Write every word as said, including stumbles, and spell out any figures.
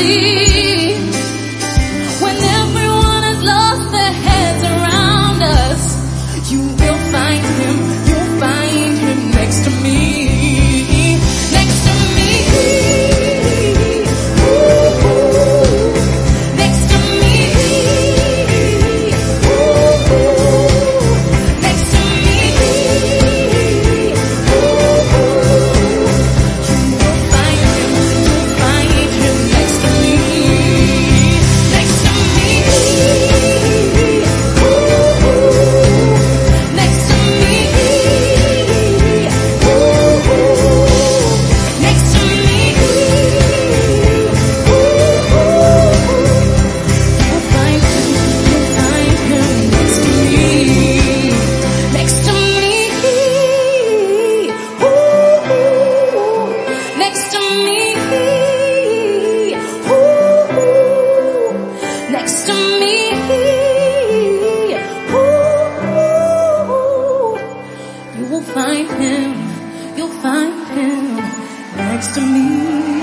When everyone has lost their heads around us, you will find him, you'll find him next to me. Next to me. Ooh, next to me. Ooh, next to me. Ooh, you will find him, you'll find him next to me. Next to me. Ooh, next to me. Ooh, next to me. Ooh, you'll find him, you'll find him next to me. Next to me. Ooh, next to me. Ooh, next to me. Ooh, you will find him, you'll find him next to me.